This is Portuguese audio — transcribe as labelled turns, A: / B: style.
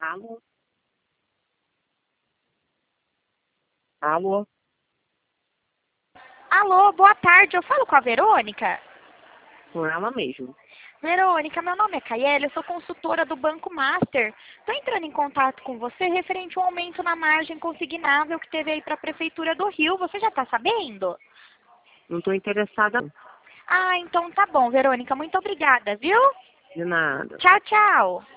A: Alô? Alô?
B: Alô, boa tarde. Eu falo com a Verônica?
A: Com ela mesmo.
B: Verônica, meu nome é Caiele, eu sou consultora do Banco Master. Estou entrando em contato com você referente ao aumento na margem consignável que teve aí para a Prefeitura do Rio. Você já está sabendo?
A: Não estou interessada, não.
B: Ah, então tá bom, Verônica. Muito obrigada, viu?
A: De nada.
B: Tchau, tchau.